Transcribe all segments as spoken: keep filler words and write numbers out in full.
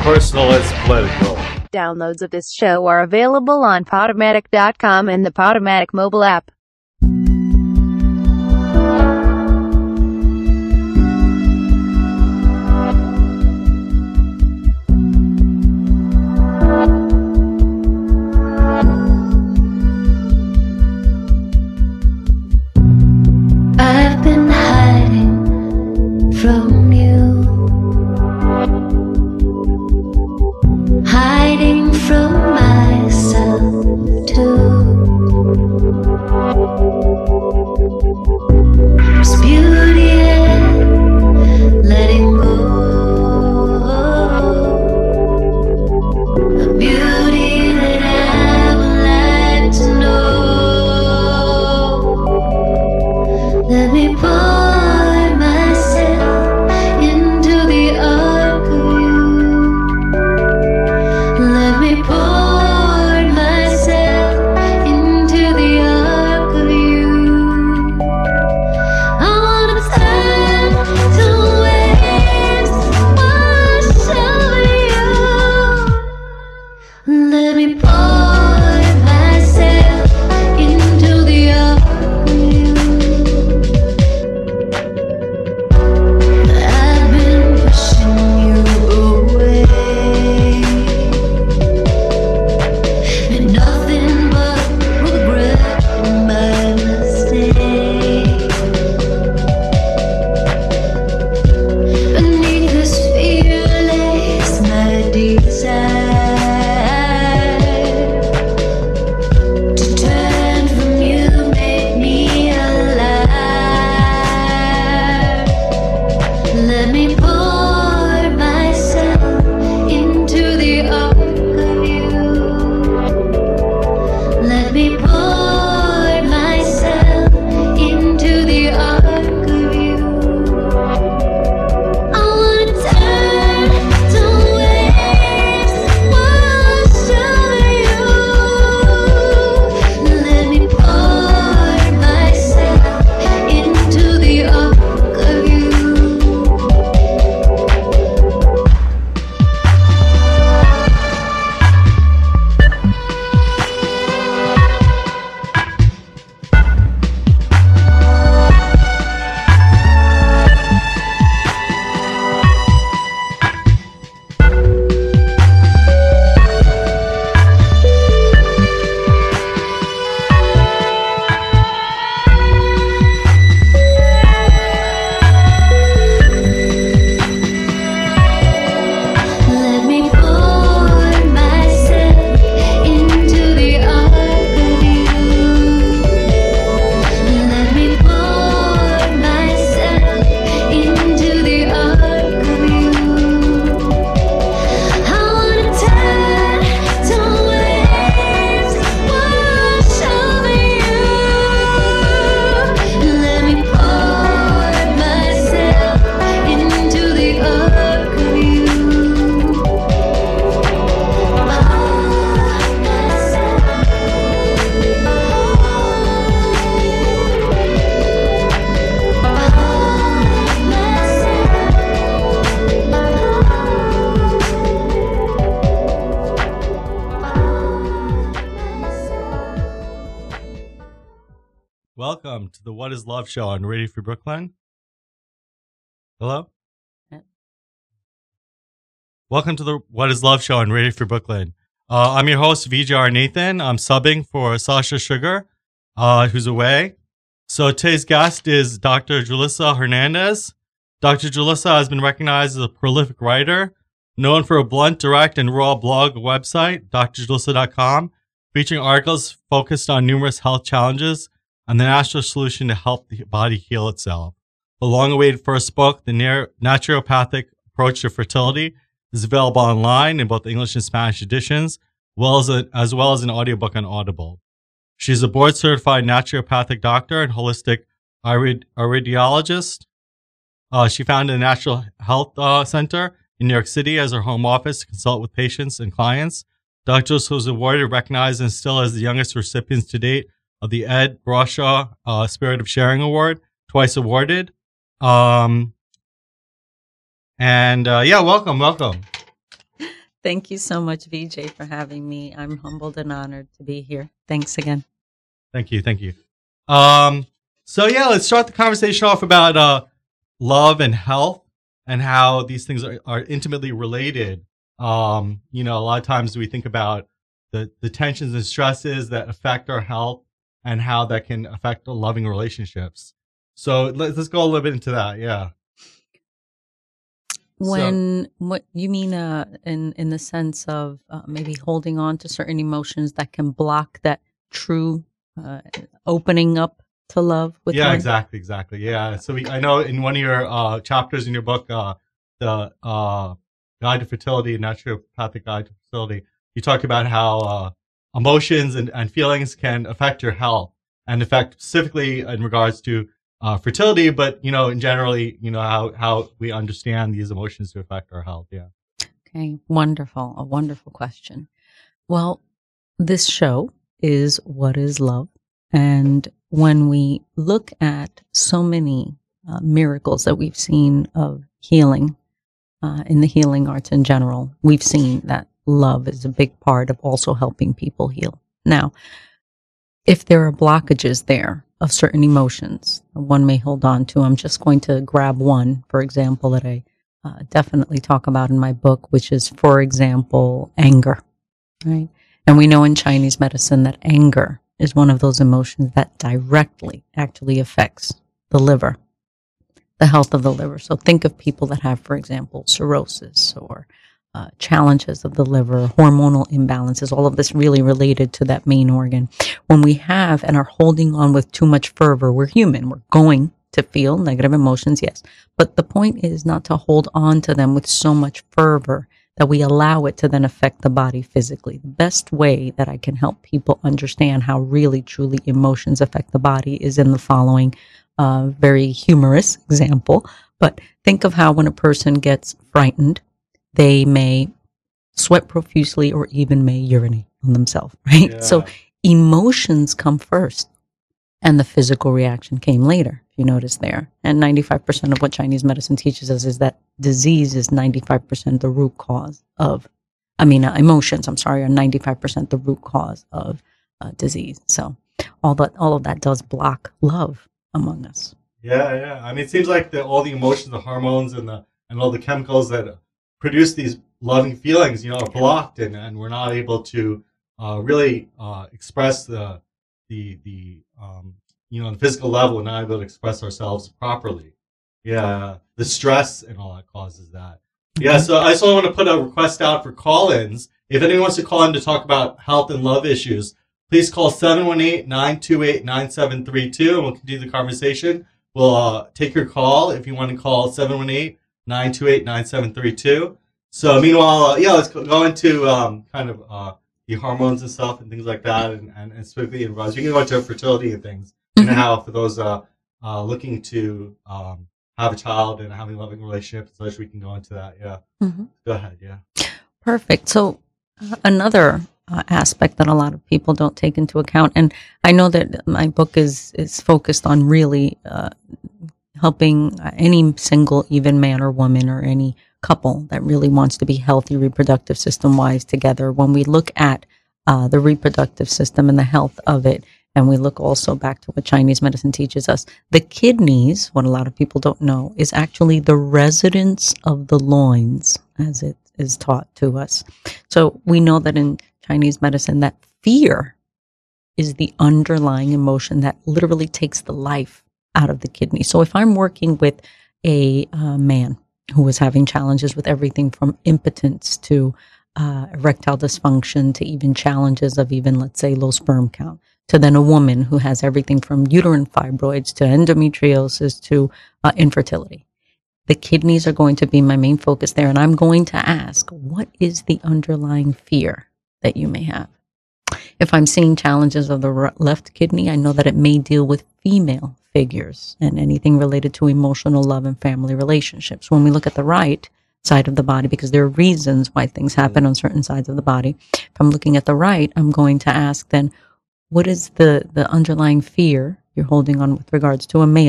personal as political. Downloads of this show are available on Podomatic dot com and the Podomatic mobile app. I've been hiding from you, hiding from myself too. There's beauty in letting go, a beauty that I would like to know. Let me pour myself into the ark of you. Let me pour myself into the ark of you. I wanna turn to waves wash over you. Let me pour myself into the ark of you. I've been pushing you away, and nothing but regret in my mistake. Beneath this fear lays my desire to turn from you, make me alive. Let me pour myself into the ark of you. Let me pour myself into the ark of you. I wanna turn to waves wash over you. Let me pour myself into the ark of you. Let me pour myself into the ark of you. Let me pour myself into the ark of you. I wanna turn to waves wash over you. Let me pour myself into the ark of you. Welcome to the What is Love show on Radio Free Brooklyn. Hello? Yeah. Welcome to the What is Love show on Radio Free Brooklyn. Uh, I'm your host, V J R Nathan. I'm subbing for Sasha Sugar, uh, who's away. So today's guest is Doctor Julissa Hernandez. Doctor Julissa has been recognized as a prolific writer, known for a blunt, direct, and raw blog website, D R julissa dot com, featuring articles focused on numerous health challenges and the natural solution to help the body heal itself. The long-awaited first book, The Nar- Naturopathic Approach to Fertility, is available online in both English and Spanish editions, well as, a, as well as an audiobook on Audible. She's a board-certified naturopathic doctor and holistic irid- iridiologist. Uh, she founded a Natural Health uh, Center in New York City as her home office to consult with patients and clients. Doctor Julissa was awarded, recognized, and still as the youngest recipients to date of the Ed Bradshaw uh, Spirit of Sharing Award, twice awarded. Um, and uh, yeah, welcome, welcome. Thank you so much, V J, for having me. I'm humbled and honored to be here. Thanks again. Thank you, thank you. Um, so yeah, let's start the conversation off about uh, love and health and how these things are, are intimately related. Um, you know, a lot of times we think about the, the tensions and stresses that affect our health and how that can affect loving relationships. So let's, let's go a little bit into that. Yeah. When, so, what you mean, uh, in, in the sense of uh, maybe holding on to certain emotions that can block that true uh, opening up to love with yeah, one? exactly, exactly. Yeah. So we, I know in one of your uh, chapters in your book, uh, the uh, Guide to Fertility, Naturopathic Guide to Fertility, you talk about how uh, emotions and, and feelings can affect your health and affect specifically in regards to uh, fertility, but, you know, in generally, you know, how, how we understand these emotions to affect our health. Yeah. Okay. Wonderful. A wonderful question. Well, this show is What is Love? And when we look at so many uh, miracles that we've seen of healing uh, in the healing arts in general, we've seen that love is a big part of also helping people heal. Now, if there are blockages there of certain emotions, one may hold on to. I'm just going to grab one, for example, that I uh, definitely talk about in my book, which is, for example, anger, right? And we know in Chinese medicine that anger is one of those emotions that directly actually affects the liver, the health of the liver. So think of people that have, for example, cirrhosis or uh, challenges of the liver, hormonal imbalances, all of this really related to that main organ. When we have and are holding on with too much fervor, we're human. We're going to feel negative emotions, yes. But the point is not to hold on to them with so much fervor that we allow it to then affect the body physically. The best way that I can help people understand how really, truly emotions affect the body is in the following uh, very humorous example. But think of how when a person gets frightened, they may sweat profusely or even may urinate on themselves, right? Yeah. So emotions come first and the physical reaction came later, if you notice there. And ninety-five percent of what Chinese medicine teaches us is that disease is ninety-five percent the root cause of, I mean, uh, emotions, I'm sorry, are ninety-five percent the root cause of uh, disease. So all that, all of that does block love among us. Yeah, yeah. I mean, it seems like the, all the emotions, the hormones, and the and all the chemicals that produce these loving feelings, you know, are blocked, and, and we're not able to uh, really uh, express the the the um, you know, on the physical level. We're not able to express ourselves properly. Yeah, the stress and all that causes that. Yeah, so I just want to put a request out for call-ins. If anyone wants to call in to talk about health and love issues, please call seven one eight, nine two eight, nine seven three two, and we'll continue the conversation. We'll uh, take your call if you want to call seven one eight, nine two eight, nine seven three two. So meanwhile, uh, yeah, let's go into um, kind of uh, the hormones and stuff and things like that, and, and, and specifically in regards. You can go into fertility and things, mm-hmm. and how for those uh, uh, looking to um, have a child and having a loving relationship, so we can go into that. Yeah, mm-hmm. Go ahead. Yeah, perfect. So uh, another uh, aspect that a lot of people don't take into account, and I know that my book is is focused on really uh, helping any single, even man or woman, or any couple that really wants to be healthy reproductive system wise together. When we look at uh, the reproductive system and the health of it, and we look also back to what Chinese medicine teaches us, the kidneys, what a lot of people don't know, is actually the residence of the loins, as it is taught to us. So we know that in Chinese medicine that fear is the underlying emotion that literally takes the life out of the kidney. So if I'm working with a uh, man who was having challenges with everything from impotence to uh, erectile dysfunction to even challenges of even, let's say, low sperm count, to then a woman who has everything from uterine fibroids to endometriosis to uh, infertility. The kidneys are going to be my main focus there, and I'm going to ask, what is the underlying fear that you may have? If I'm seeing challenges of the left kidney, I know that it may deal with female figures and anything related to emotional love and family relationships. When we look at the right side of the body, because there are reasons why things happen on certain sides of the body, if I'm looking at the right, I'm going to ask then, what is the, the underlying fear you're holding on with regards to a male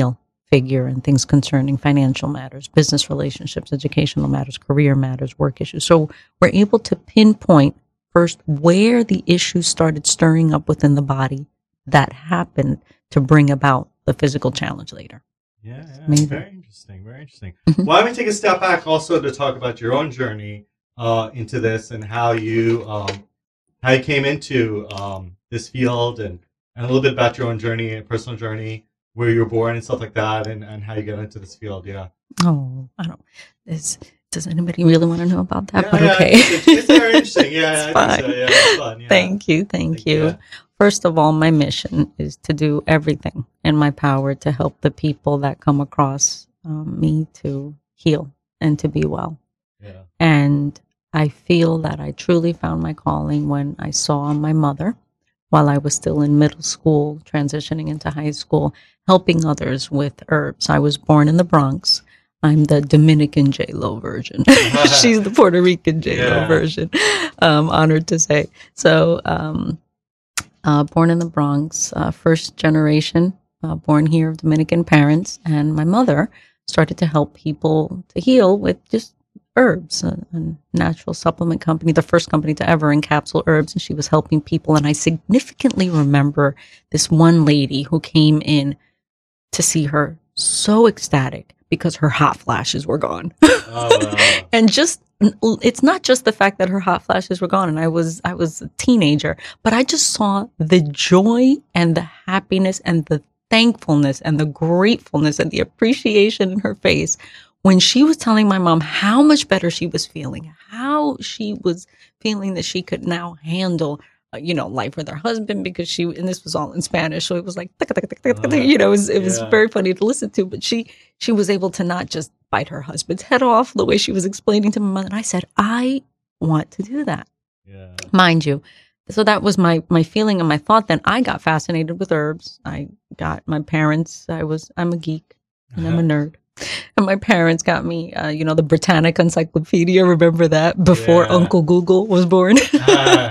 figure in things concerning financial matters, business relationships, educational matters, career matters, work issues. So we're able to pinpoint first where the issues started stirring up within the body that happened to bring about the physical challenge later. Yeah, yeah. Amazing. Very interesting. Very interesting. Mhm. Why don't we take a step back also to talk about your own journey uh, into this and how you um, how you came into um, this field and, and a little bit about your own journey and personal journey, where you were born and stuff like that, and, and how you got into this field. Yeah. Oh, I don't. Is, does anybody really want to know about that? Yeah, but yeah, okay. It's, it's very interesting. Yeah, It's I think so. fine. Yeah, it's fun. Yeah. Thank you. Thank you. Yeah. First of all, my mission is to do everything in my power to help the people that come across um, me to heal and to be well. Yeah. And I feel that I truly found my calling when I saw my mother while I was still in middle school, transitioning into high school, helping others with herbs. I was born in the Bronx. I'm the Dominican J-Lo version. She's the Puerto Rican J-Lo Yeah. version. Um, honored to say. So, um, uh, born in the Bronx, uh, first generation, uh, born here of Dominican parents. And my mother started to help people to heal with just herbs, a, a natural supplement company, the first company to ever encapsule herbs. And she was helping people. And I significantly remember this one lady who came in to see her so ecstatic because her hot flashes were gone. Oh, wow. And just, it's not just the fact that her hot flashes were gone and I was, I was a teenager, but I just saw the joy and the happiness and the thankfulness and the gratefulness and the appreciation in her face when she was telling my mom how much better she was feeling, how she was feeling that she could now handle, uh, you know, life with her husband, because she, and this was all in Spanish. So it was like, you know, it was, it was Yeah. very funny to listen to, but she, she was able to not just bite her husband's head off the way she was explaining to my mother. And I said, I want to do that, Yeah. mind you. So that was my, my feeling and my thought. Then I got fascinated with herbs. I got my parents, I was, I'm a geek and I'm a nerd. And my parents got me, uh, you know, the Britannica Encyclopedia. Remember that before Yeah. Uncle Google was born. Ah.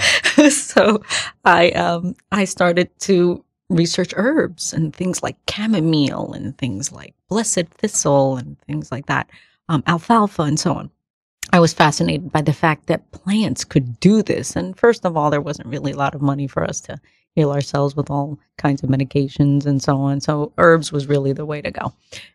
So I, um, I started to research herbs and things like chamomile and things like blessed thistle and things like that, um, alfalfa and so on. I was fascinated by the fact that plants could do this. And first of all, there wasn't really a lot of money for us to heal ourselves with all kinds of medications and so on. So herbs was really the way to go.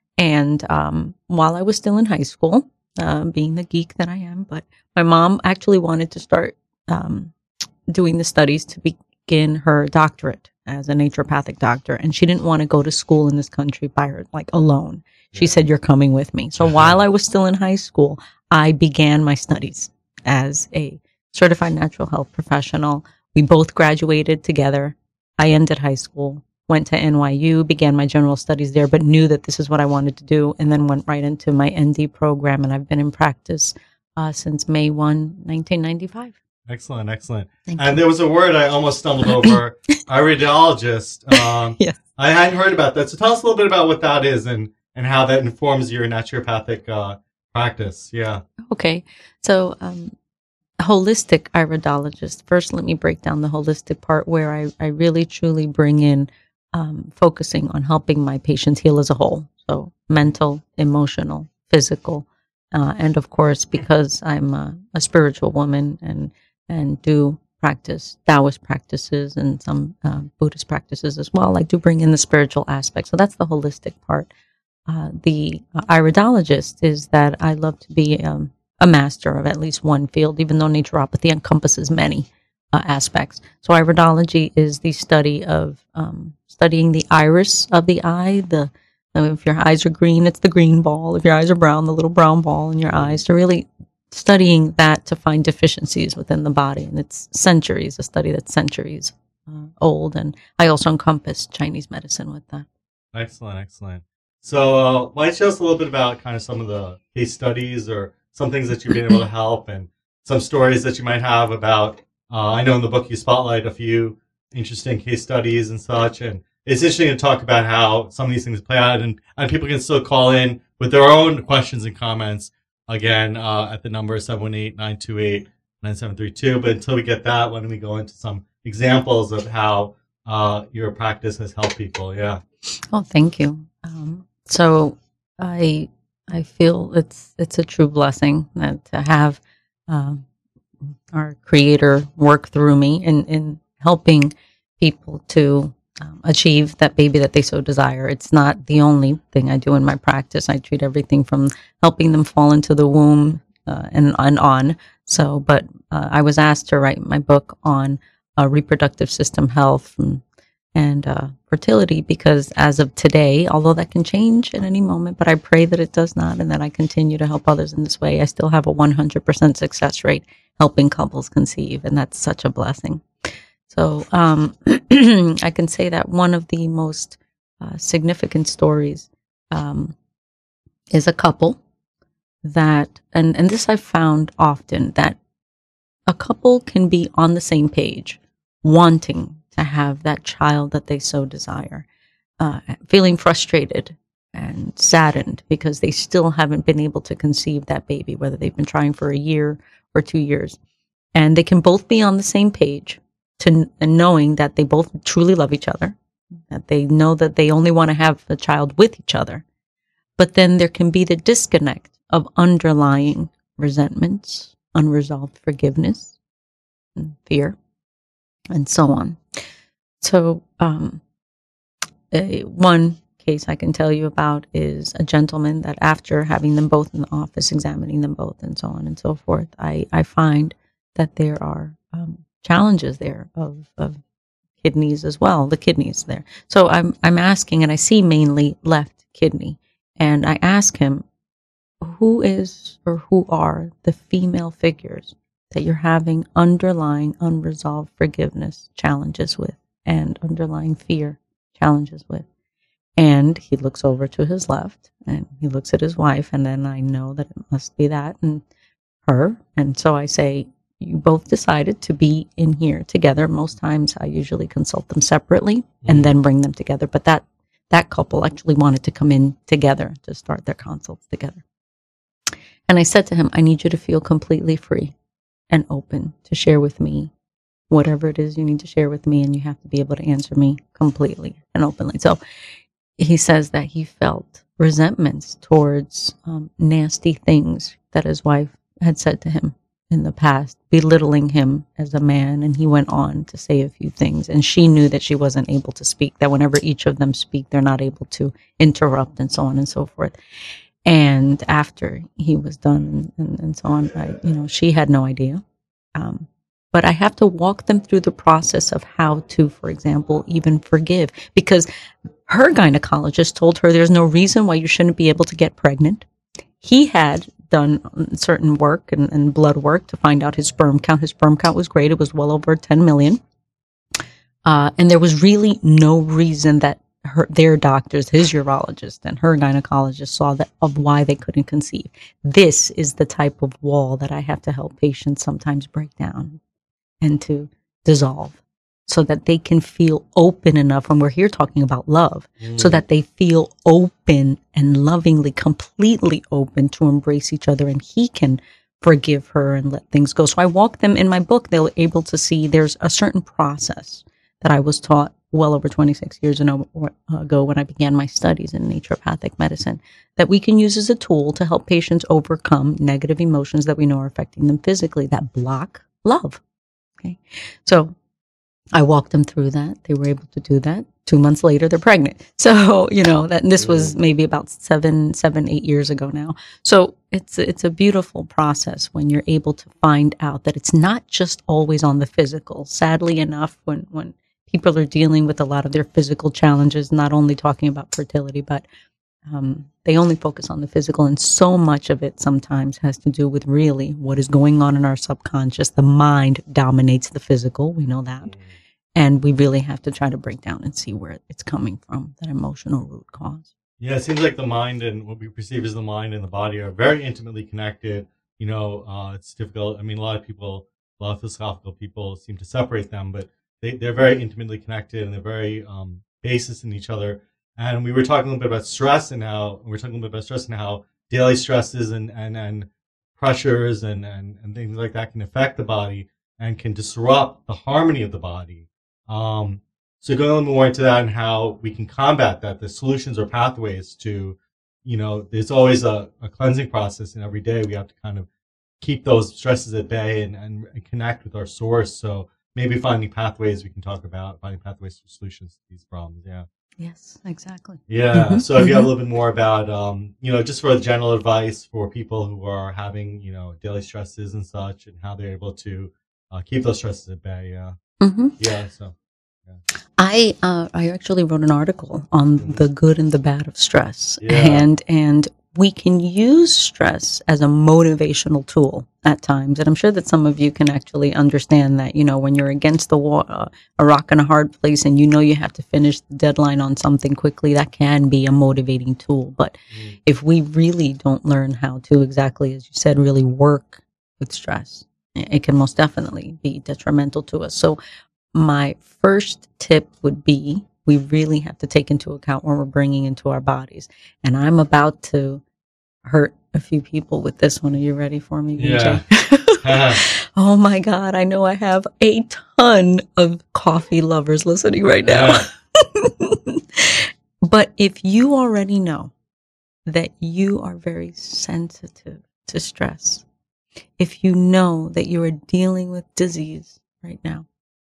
And um, while I was still in high school, uh, being the geek that I am, but my mom actually wanted to start um, doing the studies to begin her doctorate as a naturopathic doctor. And she didn't want to go to school in this country by her, like alone. She Yeah. said, you're coming with me. So while I was still in high school, I began my studies as a certified natural health professional. We both graduated together. I ended high school, went to N Y U, began my general studies there, but knew that this is what I wanted to do, and then went right into my N D program. And I've been in practice uh, since May first, nineteen ninety-five. Excellent, excellent. Thank And you. there was a word I almost stumbled over, iridologist. Um, Yes. I hadn't heard about that. So tell us a little bit about what that is and, and how that informs your naturopathic uh, practice. Yeah. Okay. So, um, holistic iridologist. First, let me break down the holistic part where I, I really truly bring in um, focusing on helping my patients heal as a whole. So, mental, emotional, physical. Uh, and of course, because I'm a, a spiritual woman and, and do practice Taoist practices and some uh, Buddhist practices as well, I do bring in the spiritual aspect. So that's the holistic part. Uh, the uh, iridologist is that I love to be um, a master of at least one field, even though naturopathy encompasses many uh, aspects. So iridology is the study of um, studying the iris of the eye. The uh, if your eyes are green, it's the green ball. If your eyes are brown, the little brown ball in your eyes. So really studying that to find deficiencies within the body. And it's centuries, a study that's centuries uh, old. And I also encompass Chinese medicine with that. Excellent, excellent. So uh, why don't you tell us a little bit about kind of some of the case studies or some things that you've been able to help and some stories that you might have about, uh, I know in the book you spotlight a few interesting case studies and such. And it's interesting to talk about how some of these things play out, and, and people can still call in with their own questions and comments. Again, uh, at the number seven one eight, nine two eight, nine seven three two. But until we get that, why don't we go into some examples of how uh, your practice has helped people? Yeah. Oh, thank you. Um, so I I feel it's it's a true blessing that to have um, our Creator work through me in in helping people to um, achieve that baby that they so desire. It's not the only thing I do in my practice. I treat everything from helping them fall into the womb uh, and, and on. So, but uh, I was asked to write my book on uh, reproductive system health from, and uh, fertility because as of today, although that can change at any moment, but I pray that it does not and that I continue to help others in this way. I still have a one hundred percent success rate helping couples conceive, and that's such a blessing. So um, I can say that one of the most uh, significant stories um, is a couple that, and, and this I've found often, that a couple can be on the same page, wanting to have that child that they so desire, uh, feeling frustrated and saddened because they still haven't been able to conceive that baby, whether they've been trying for a year or two years. And they can both be on the same page, to and knowing that they both truly love each other, that they know that they only want to have a child with each other. But then there can be the disconnect of underlying resentments, unresolved forgiveness, and fear, and so on. So um, a, one case I can tell you about is a gentleman that after having them both in the office, examining them both, and so on and so forth, I, I find that there are um, challenges there of, of kidneys as well, the kidneys there. So I'm I'm asking, and I see mainly left kidney, and I ask him, who is or who are the female figures that you're having underlying unresolved forgiveness challenges with and underlying fear challenges with? And he looks over to his left and he looks at his wife, and then I know that it must be that and her. And so I say, you both decided to be in here together. Most times I usually consult them separately and then bring them together. But that, that couple actually wanted to come in together to start their consults together. And I said to him, I need you to feel completely free and open to share with me whatever it is you need to share with me, and you have to be able to answer me completely and openly. So he says that he felt resentments towards um, nasty things that his wife had said to him in the past, belittling him as a man, and he went on to say a few things, and she knew that she wasn't able to speak, that whenever each of them speak, they're not able to interrupt, and so on and so forth. And after he was done and, and so on, I, you know, she had no idea. Um, but I have to walk them through the process of how to, for example, even forgive, because her gynecologist told her there's no reason why you shouldn't be able to get pregnant. He had done certain work and, and blood work to find out his sperm count. His sperm count was great. It was well over ten million. Uh, and there was really no reason that her, their doctors, his urologist and her gynecologist, saw that of why they couldn't conceive. This is the type of wall that I have to help patients sometimes break down and to dissolve, so that they can feel open enough, and we're here talking about love, mm. so that they feel open and lovingly, completely open to embrace each other, and he can forgive her and let things go. So I walk them in my book. They're able to see there's a certain process that I was taught well over twenty-six years ago when I began my studies in naturopathic medicine, that we can use as a tool to help patients overcome negative emotions that we know are affecting them physically, that block love. Okay, so I walked them through that. They were able to do that. Two months later, they're pregnant. So, you know, that and this was maybe about seven, seven, eight years ago now. So it's it's a beautiful process when you're able to find out that it's not just always on the physical. Sadly enough, when, when people are dealing with a lot of their physical challenges, not only talking about fertility, but um, they only focus on the physical. And so much of it sometimes has to do with really what is going on in our subconscious. The mind dominates the physical. We know that. And we really have to try to break down and see where it's coming from, that emotional root cause. Yeah, it seems like the mind and what we perceive as the mind and the body are very intimately connected. You know, uh, it's difficult. I mean, a lot of people, a lot of philosophical people seem to separate them, but they, they're very intimately connected, and they're very um, basis in each other. And we were talking a little bit about stress and how, we were talking a little bit about stress and how daily stresses and, and, and pressures and, and, and things like that can affect the body and can disrupt the harmony of the body. Um, So going a little more into that and how we can combat that, the solutions or pathways to, you know, there's always a, a cleansing process, and every day we have to kind of keep those stresses at bay and, and, and connect with our source. So maybe finding pathways we can talk about, finding pathways for solutions to these problems. Yeah. Yes, exactly. Yeah. Mhm, So if you have a mhm. little bit more about, um, you know, just for general advice for people who are having, you know, daily stresses and such, and how they're able to uh, keep those stresses at bay. Yeah. Mhm. Yeah. So. Yeah. I uh, I actually wrote an article on Mhm. the good and the bad of stress, Yeah. and and we can use stress as a motivational tool at times, and I'm sure that some of you can actually understand that. You know, when you're against the wall, uh, a rock and a hard place, and you know you have to finish the deadline on something quickly, that can be a motivating tool. But Mm. if we really don't learn how to exactly, as you said, really work with stress, it it can most definitely be detrimental to us. So my first tip would be we really have to take into account what we're bringing into our bodies. And I'm about to hurt a few people with this one. Are you ready for me, Yeah. V J? Oh my God. I know I have a ton of coffee lovers listening right now. Yeah. But if you already know that you are very sensitive to stress, if you know that you are dealing with disease right now,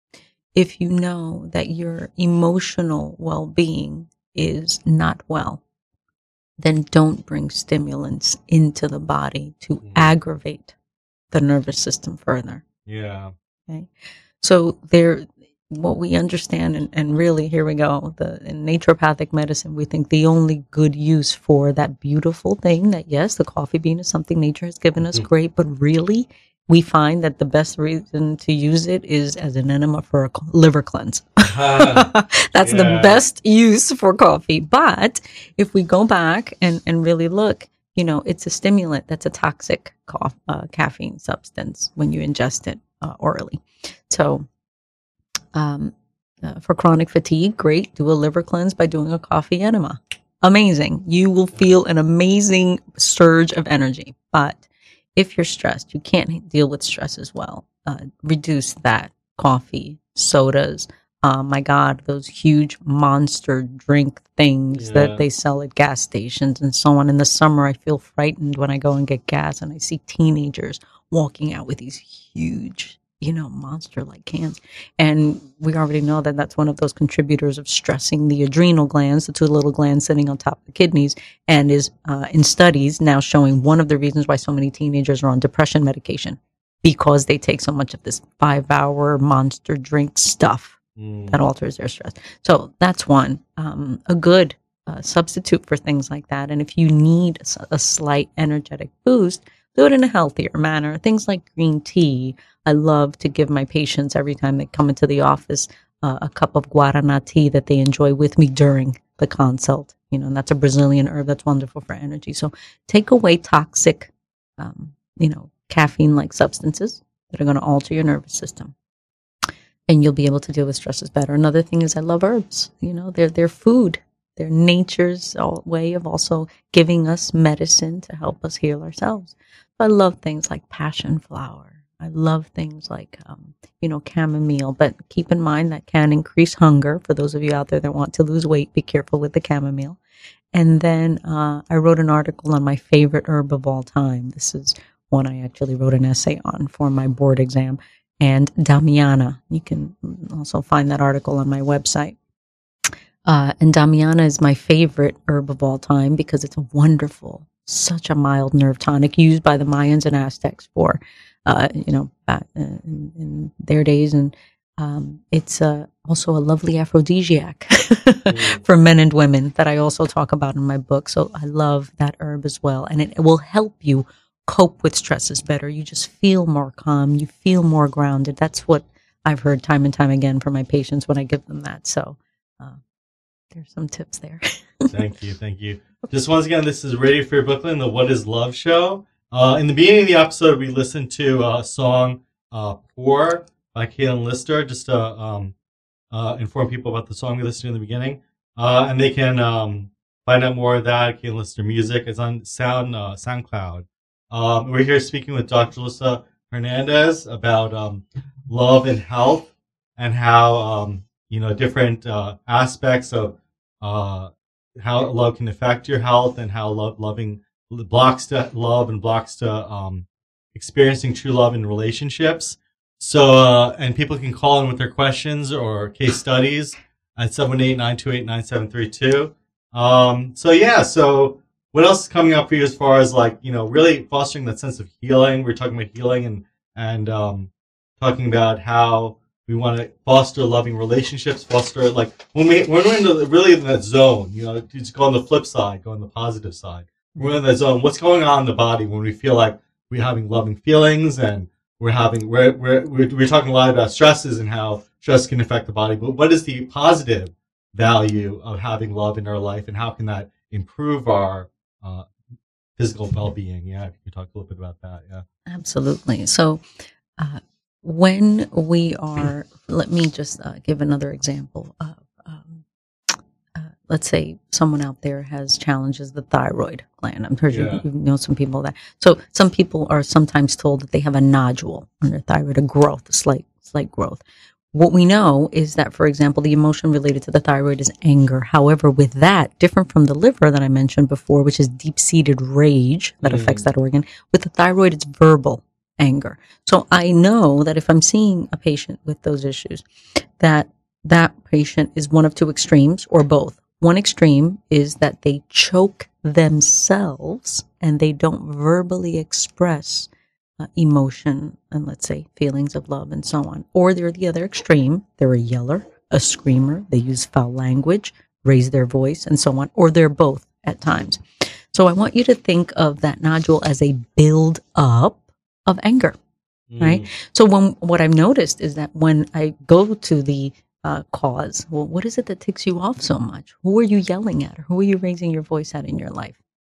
if you know that your emotional well-being is not well, then don't bring stimulants into the body to Mhm. aggravate the nervous system further. Yeah. Okay. So there, what we understand, and, and really here we go, the in naturopathic medicine, we think the only good use for that beautiful thing that, yes, the coffee bean is something nature has given us, Mhm. great, but really we find that the best reason to use it is as an enema for a c- liver cleanse. That's the Yeah. best use for coffee. But if we go back and, and really look, you know, it's a stimulant that's a toxic cough, uh, caffeine substance when you ingest it uh, orally. So, um, uh, for chronic fatigue, great. Do a liver cleanse by doing a coffee enema. Amazing. You will feel an amazing surge of energy. But if you're stressed, you can't deal with stress as well. Uh, reduce that. Coffee, sodas. Oh my God, those huge monster drink things Yeah. that they sell at gas stations and so on. In the summer, I feel frightened when I go and get gas and I see teenagers walking out with these huge, you know, monster like cans. And we already know that that's one of those contributors of stressing the adrenal glands, the two little glands sitting on top of the kidneys, and is uh, in studies now showing one of the reasons why so many teenagers are on depression medication, because they take so much of this five hour monster drink stuff Mm. that alters their stress. So that's one, um, a good uh, substitute for things like that. And if you need a, s- a slight energetic boost, do it in a healthier manner. Things like green tea. I love to give my patients every time they come into the office uh, a cup of guarana tea that they enjoy with me during the consult. You know, and that's a Brazilian herb that's wonderful for energy. So take away toxic, um, you know, caffeine-like substances that are going to alter your nervous system, and you'll be able to deal with stresses better. Another thing is I love herbs. You know, they're they're food. They're nature's al- way of also giving us medicine to help us heal ourselves. I love things like passion flower. I love things like, um, you know, chamomile. But keep in mind that can increase hunger. For those of you out there that want to lose weight, be careful with the chamomile. And then uh, I wrote an article on my favorite herb of all time. This is one I actually wrote an essay on for my board exam. And Damiana. You can also find that article on my website. Uh, and Damiana is my favorite herb of all time because it's a wonderful, such a mild nerve tonic used by the Mayans and Aztecs for, uh, you know, back in, in their days. And um, it's uh, also a lovely aphrodisiac Mm. for men and women that I also talk about in my book. So I love that herb as well. And it, it will help you cope with stresses better. You just feel more calm. You feel more grounded. That's what I've heard time and time again from my patients when I give them that. So uh, there's some tips there. Thank you, thank you. Just once again, this is Radio Free Brooklyn, the What Is Love show. Uh, in the beginning of the episode, we listened to a song, uh, Poor by Caitlin Lister, just to um, uh, inform people about the song we listened to in the beginning. Uh, and they can um, find out more of that. Caitlin Lister music. It's on Sound uh, SoundCloud. Um, we're here speaking with Doctor Julissa Hernandez about um, love and health, and how um, you know, different uh, aspects of uh, how love can affect your health and how love loving blocks to love and blocks to um, experiencing true love in relationships. So, uh, and people can call in with their questions or case studies at seven one eight, nine two eight, nine seven three two. Um, so yeah, so what else is coming up for you as far as like, you know, really fostering that sense of healing? We're talking about healing and, and, um, talking about how we want to foster loving relationships, foster like when we, when we're in the, really in that zone, you know, just go on the flip side, go on the positive side. We're in that zone. What's going on in the body when we feel like we're having loving feelings and we're having, we're, we're, we're, we're talking a lot about stresses and how stress can affect the body, but what is the positive value of having love in our life and how can that improve our uh, physical well-being? Yeah, if you could talk a little bit about that. Yeah, absolutely. So uh, when we are, let me just uh, give another example of, um, uh, let's say someone out there has challenges the thyroid gland. I'm sure Yeah. you, you know some people that. So some people are sometimes told that they have a nodule on their thyroid, a growth, a slight, slight growth. What we know is that, for example, the emotion related to the thyroid is anger. However, with that, different from the liver that I mentioned before, which is deep-seated rage that Mm. affects that organ, with the thyroid, it's verbal anger. So I know that if I'm seeing a patient with those issues, that that patient is one of two extremes or both. One extreme is that they choke themselves and they don't verbally express Uh, emotion and let's say feelings of love and so on. Or they're the other extreme. They're a yeller, a screamer. They use foul language, raise their voice and so on. Or they're both at times. So I want you to think of that nodule as a build up of anger, Mm. right? So when, what I've noticed is that when I go to the uh, cause, well, what is it that ticks you off so much? Who are you yelling at? Or who are you raising your voice at in your life?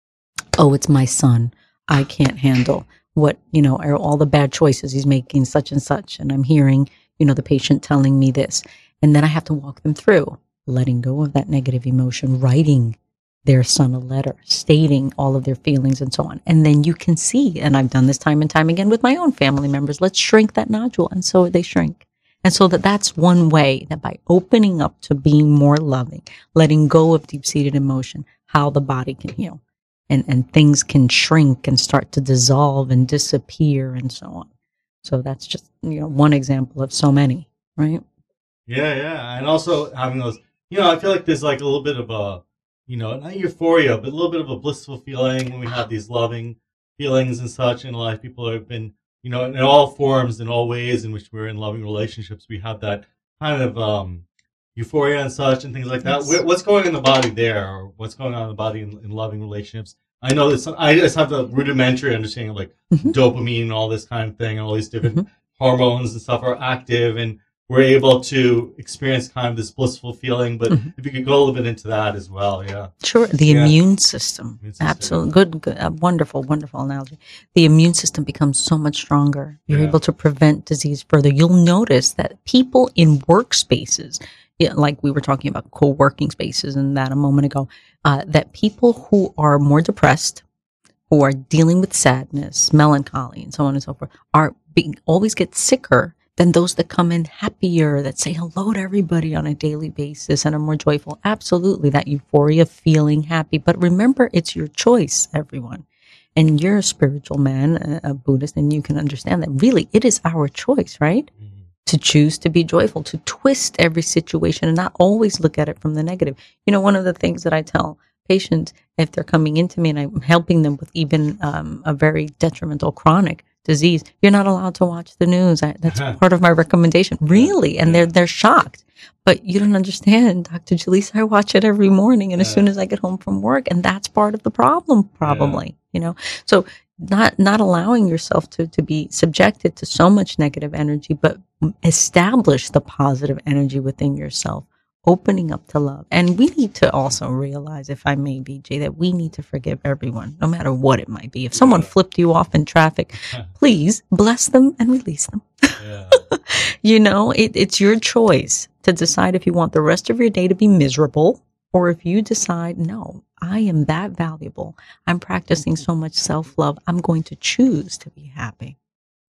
Oh, it's my son. I can't handle what, you know, are all the bad choices he's making, such and such. And I'm hearing, you know, the patient telling me this. And then I have to walk them through letting go of that negative emotion, writing their son a letter, stating all of their feelings and so on. And then you can see, and I've done this time and time again with my own family members, let's shrink that nodule. And so they shrink. And so that that's one way that by opening up to being more loving, letting go of deep-seated emotion, how the body can heal. And, and things can shrink and start to dissolve and disappear and so on. So that's just, you know, one example of so many, right? Yeah, yeah. And also having those, you know, I feel like there's like a little bit of a, you know, not euphoria, but a little bit of a blissful feeling when we have these loving feelings and such. And a lot of people have been, you know, in all forms, in all ways in which we're in loving relationships, we have that kind of um, euphoria and such and things like that. Yes. What's going on in the body there, or what's going on in the body in, in loving relationships? I know that I just have the rudimentary understanding of like Mhm. dopamine and all this kind of thing, and all these different Mhm. hormones and stuff are active, and we're able to experience kind of this blissful feeling. But Mhm. if you could go a little bit into that as well, yeah. Sure. The Yeah. immune system. Immune system. Absolutely. Good, good. Uh, wonderful, wonderful analogy. The immune system becomes so much stronger. You're Yeah. able to prevent disease further. You'll notice that people in workspaces, yeah, like we were talking about co-working spaces and that a moment ago, uh, that people who are more depressed, who are dealing with sadness, melancholy, and so on and so forth, are being, always get sicker than those that come in happier, that say hello to everybody on a daily basis and are more joyful. Absolutely, that euphoria, feeling happy. But remember, it's your choice, everyone. And you're a spiritual man, a, a Buddhist, and you can understand that really it is our choice, right? Mhm. To choose to be joyful, to twist every situation and not always look at it from the negative. You know, one of the things that I tell patients if they're coming into me and I'm helping them with even um, a very detrimental chronic disease, you're not allowed to watch the news. I, that's part of my recommendation. Really? And they're they're shocked. But you don't understand, Doctor Jaleesa, I watch it every morning and as Yeah. soon as I get home from work, and that's part of the problem, probably, you know? So not not allowing yourself to to be subjected to so much negative energy, but establish the positive energy within yourself, opening up to love. And we need to also realize, if I may, B J, that we need to forgive everyone, no matter what it might be. If someone Yeah. flipped you off in traffic, please bless them and release them. Yeah. You know, it, it's your choice to decide if you want the rest of your day to be miserable, or if you decide, no, I am that valuable. I'm practicing so much self-love. I'm going to choose to be happy.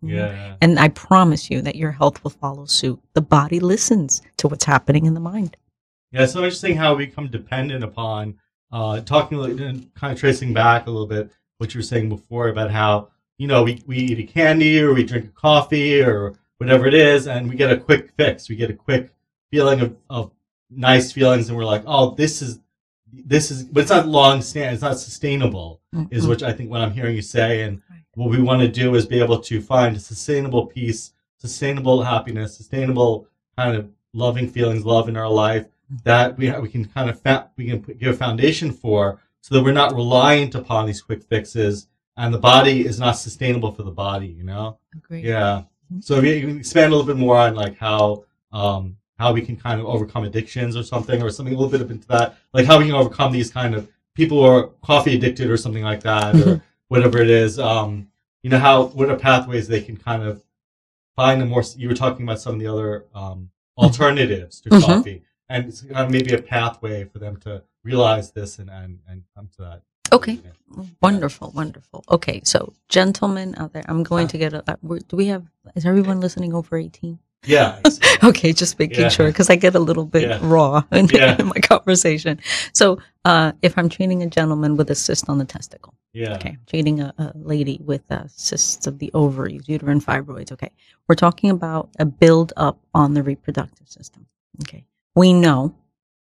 you know? Yeah. And I promise you that your health will follow suit. The body listens to what's happening in the mind. Yeah, it's so interesting how we become dependent upon uh, talking, like, kind of tracing back a little bit what you were saying before about how, you know, we, we eat a candy or we drink a coffee or whatever it is, and we get a quick fix. We get a quick feeling of, of nice feelings, and we're like, oh, this is, this is, but it's not long stand, it's not sustainable, mm-hmm. is what I think what I'm hearing you say. And right. what we want to do is be able to find a sustainable peace, sustainable happiness, sustainable kind of loving feelings, love in our life, that we we can kind of fa- we can put, give a foundation for, so that we're not reliant upon these quick fixes, and the body is not sustainable for the body. You know. Agreed. Yeah. So if you can expand a little bit more on like how um how we can kind of overcome addictions or something, or something a little bit into that, like how we can overcome these kind of people who are coffee addicted or something like that, or whatever it is. Um, you know, how what are pathways they can kind of find a more. You were talking about some of the other um alternatives to mm-hmm. coffee. And it's kind of maybe a pathway for them to realize this and, and, and come to that. Okay. Yeah. Wonderful, wonderful. Okay, so gentlemen out there, I'm going to get a, uh, do we have, is everyone listening over eighteen? Yeah. Okay, just making yeah. sure, because I get a little bit yeah. raw in, yeah. in my conversation. So uh, if I'm treating a gentleman with a cyst on the testicle, yeah. okay, I'm treating a, a lady with uh, cysts of the ovaries, uterine fibroids, okay, we're talking about a build up on the reproductive system, okay. We know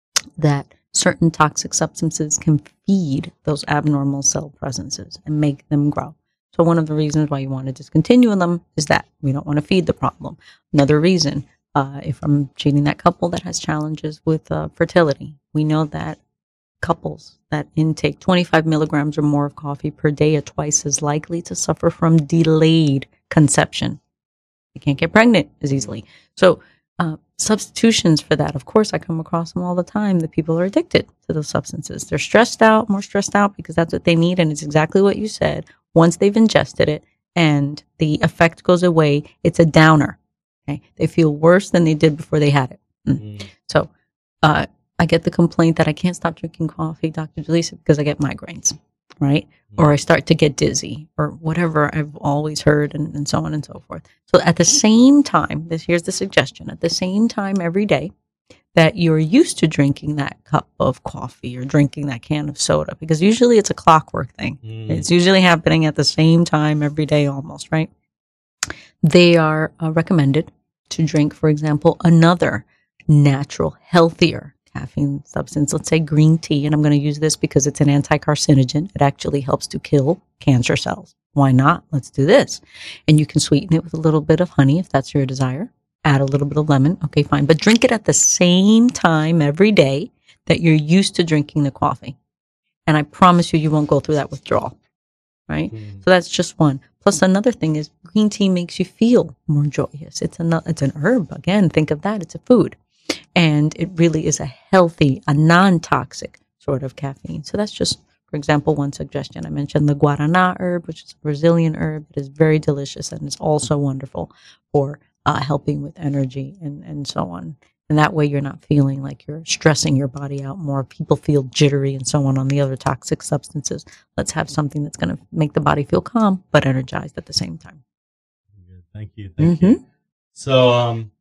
that certain toxic substances can feed those abnormal cell presences and make them grow. So one of the reasons why you want to discontinue them is that we don't want to feed the problem. Another reason, uh, if I'm treating that couple that has challenges with uh, fertility, we know that couples that intake twenty-five milligrams or more of coffee per day are twice as likely to suffer from delayed conception. They can't get pregnant as easily. So Uh, substitutions for that. Of course, I come across them all the time. The people are addicted to those substances. They're stressed out, more stressed out because that's what they need. And it's exactly what you said. Once they've ingested it and the effect goes away, it's a downer. Okay. They feel worse than they did before they had it. Mm. Mm. So, uh, I get the complaint that I can't stop drinking coffee, Doctor Julissa, because I get migraines, right? Mm. Or I start to get dizzy or whatever I've always heard, and, and so on and so forth. So at the same time, this here's the suggestion, at the same time every day that you're used to drinking that cup of coffee or drinking that can of soda, because usually it's a clockwork thing. Mm. It's usually happening at the same time every day almost, right? They are uh, recommended to drink, for example, another natural, healthier caffeine substance, let's say green tea, and I'm going to use this because it's an anti-carcinogen. It actually helps to kill cancer cells. Why not? Let's do this. And you can sweeten it with a little bit of honey if that's your desire. Add a little bit of lemon. Okay, fine. But drink it at the same time every day that you're used to drinking the coffee. And I promise you, you won't go through that withdrawal, right? Mm. So that's just one. Plus another thing is green tea makes you feel more joyous. It's, an, it's an herb. Again, think of that. It's a food. And it really is a healthy, a non-toxic sort of caffeine. So that's just, for example, one suggestion. I mentioned the guarana herb, which is a Brazilian herb. It is very delicious and it's also wonderful for uh, helping with energy and, and so on. And that way you're not feeling like you're stressing your body out more. People feel jittery and so on on the other toxic substances. Let's have something that's going to make the body feel calm but energized at the same time. Thank you. Thank mm-hmm. you. So, um,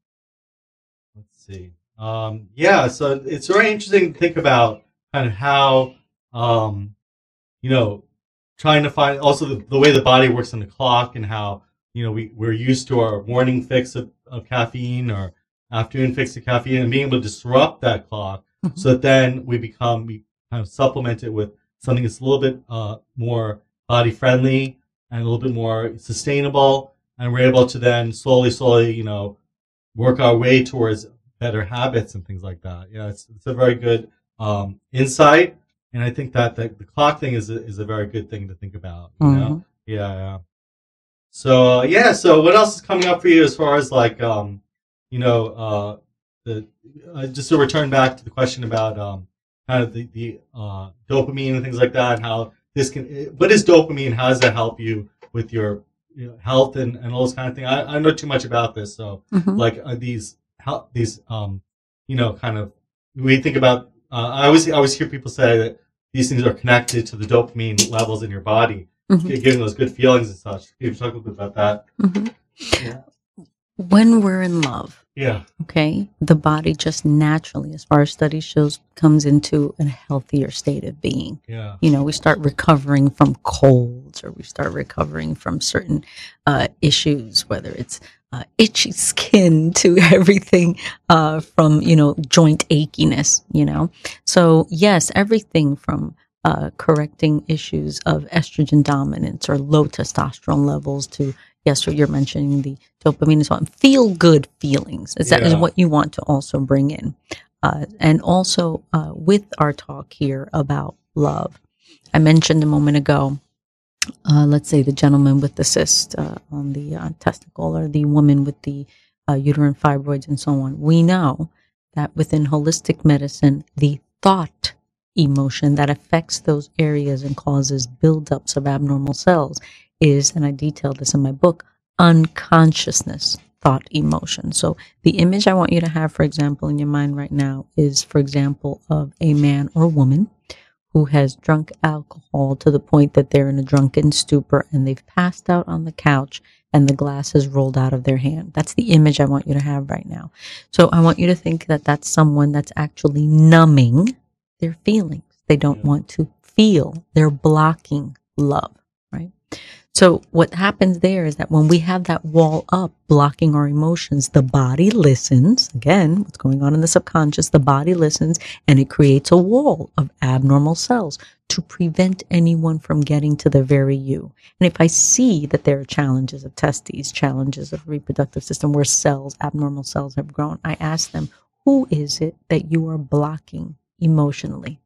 let's see. Um, yeah, so it's very interesting to think about kind of how, um, you know, trying to find also the, the way the body works on the clock, and how, you know, we, we're used to our morning fix of, of caffeine or afternoon fix of caffeine, and being able to disrupt that clock mm-hmm. so that then we become, we kind of supplement it with something that's a little bit uh, more body friendly and a little bit more sustainable. And we're able to then slowly, slowly, you know, work our way towards better habits and things like that. Yeah, it's, it's a very good um, insight, and I think that the, the clock thing is a, is a very good thing to think about. You mm-hmm. know, yeah, yeah. So uh, yeah, so what else is coming up for you as far as like, um, you know, uh, the uh, just to return back to the question about um, kind of the the uh, dopamine and things like that, and how this can. What is dopamine? How does that help you with your you know, health and, and all this kind of thing? I, I don't know too much about this, so mm-hmm. like uh, these. How these, um, you know, kind of, we think about, uh, I always, I always hear people say that these things are connected to the dopamine levels in your body, mm-hmm. giving those good feelings and such. Can you talk a little bit about that? Mm-hmm. Yeah. When we're in love, Yeah. okay, the body just naturally, as far as study shows, comes into a healthier state of being. Yeah. You know, we start recovering from colds, or we start recovering from certain uh, issues, whether it's uh, itchy skin to everything uh, from, you know, joint achiness, you know. So, yes, everything from uh, correcting issues of estrogen dominance or low testosterone levels to, yes, what you're mentioning, the dopamine as well. Feel good feelings is that is Yeah. what you want to also bring in. Uh, and also uh, with our talk here about love, I mentioned a moment ago, uh, let's say the gentleman with the cyst uh, on the uh, testicle, or the woman with the uh, uterine fibroids and so on. We know that within holistic medicine, the thought emotion that affects those areas and causes buildups of abnormal cells is, and I detail this in my book, unconsciousness, thought, emotion. So the image I want you to have, for example, in your mind right now is, for example, of a man or woman who has drunk alcohol to the point that they're in a drunken stupor and they've passed out on the couch and the glass has rolled out of their hand. That's the image I want you to have right now. So I want you to think that that's someone that's actually numbing their feelings. They don't Yeah. want to feel. They're blocking love, right? So what happens there is that when we have that wall up blocking our emotions, the body listens. Again, what's going on in the subconscious, the body listens, and it creates a wall of abnormal cells to prevent anyone from getting to the very you. And if I see that there are challenges of testes, challenges of reproductive system where cells, abnormal cells have grown, I ask them, who is it that you are blocking emotionally?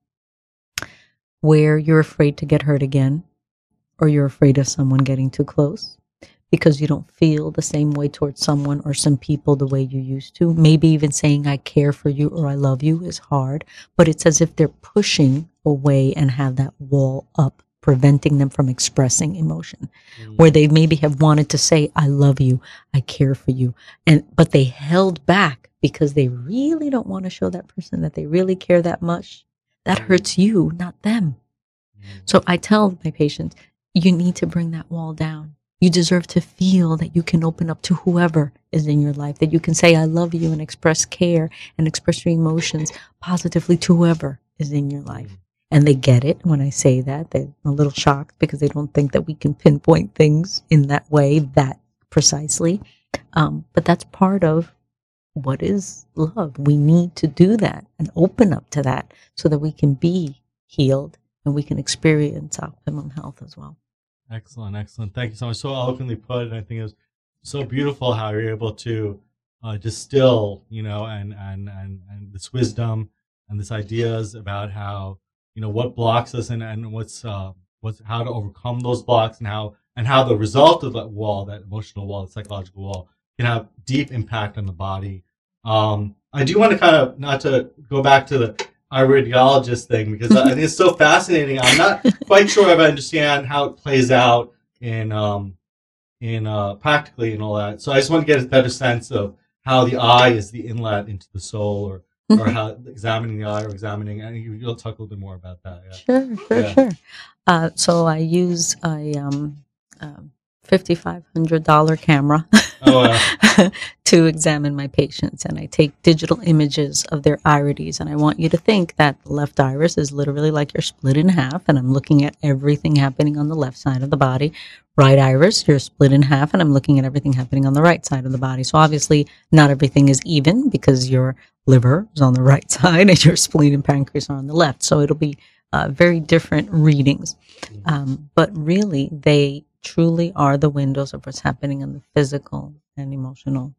Where you're afraid to get hurt again, or you're afraid of someone getting too close because you don't feel the same way towards someone or some people the way you used to. Maybe even saying I care for you or I love you is hard, but it's as if they're pushing away and have that wall up, preventing them from expressing emotion, Mm. where they maybe have wanted to say I love you, I care for you, and but they held back because they really don't want to show that person that they really care that much. That Mm. hurts you, not them. Mm. So I tell my patients, you need to bring that wall down. You deserve to feel that you can open up to whoever is in your life, that you can say, I love you, and express care and express your emotions positively to whoever is in your life. And they get it when I say that. They're a little shocked because they don't think that we can pinpoint things in that way, that precisely. Um, but that's part of what is love. We need to do that and open up to that so that we can be healed and we can experience optimum health as well. Excellent, excellent. Thank you so much. So eloquently put, and I think it was so beautiful how you're able to uh, distill, you know, and, and and and this wisdom and this ideas about how, you know, what blocks us, and and what's uh what's how to overcome those blocks, and how and how the result of that wall, that emotional wall, that psychological wall, can have deep impact on the body. Um, I do want to kind of, not to go back to the iridologist thing, because I think it's so fascinating. I'm not quite sure if I understand how it plays out in um in uh practically and all that. So I just want to get a better sense of how the eye is the inlet into the soul, or or how examining the eye or examining. And you, you'll talk a little bit more about that. Yeah. Sure, sure, Yeah. sure. Uh, so I use a um, um, fifty-five hundred dollars camera Oh, wow. to examine my patients, and I take digital images of their irides. And I want you to think that the left iris is literally like you're split in half, and I'm looking at everything happening on the left side of the body. Right iris, you're split in half, and I'm looking at everything happening on the right side of the body. So obviously, not everything is even because your liver is on the right side and your spleen and pancreas are on the left. So it'll be uh, very different readings. Um, but really, they truly are the windows of what's happening in the physical and emotional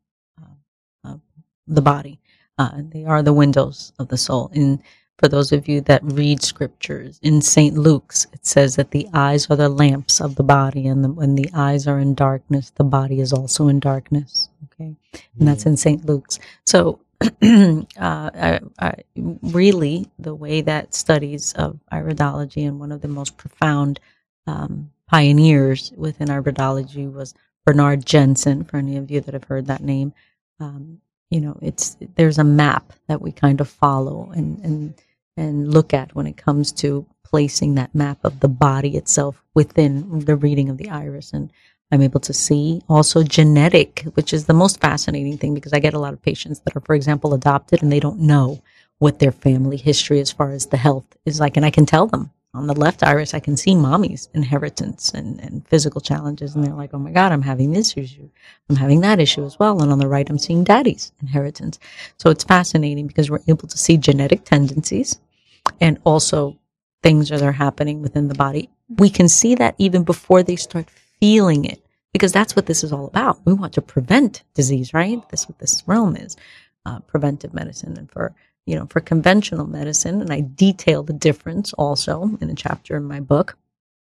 uh, of the body. Uh, they are the windows of the soul. And for those of you that read scriptures, in Saint Luke's, it says that the eyes are the lamps of the body, and the, when the eyes are in darkness, the body is also in darkness. Okay, and that's in Saint Luke's. So, uh, I, I, really, the way that studies of iridology, and one of the most profound um, pioneers within iridology was Bernard Jensen. For any of you that have heard that name, um, you know, it's there's a map that we kind of follow and and and look at when it comes to placing that map of the body itself within the reading of the iris. And I'm able to see also genetic, which is the most fascinating thing because I get a lot of patients that are, for example, adopted and they don't know what their family history as far as the health is like. And I can tell them on the left iris, I can see mommy's inheritance and, and physical challenges. And they're like, oh my God, I'm having this issue. I'm having that issue as well. And on the right, I'm seeing daddy's inheritance. So it's fascinating because we're able to see genetic tendencies and also things that are happening within the body. We can see that even before they start feeling it, because that's what this is all about. We want to prevent disease, right? That's what this realm is, uh, preventive medicine. And for, you know, for conventional medicine, and I detail the difference also in a chapter in my book,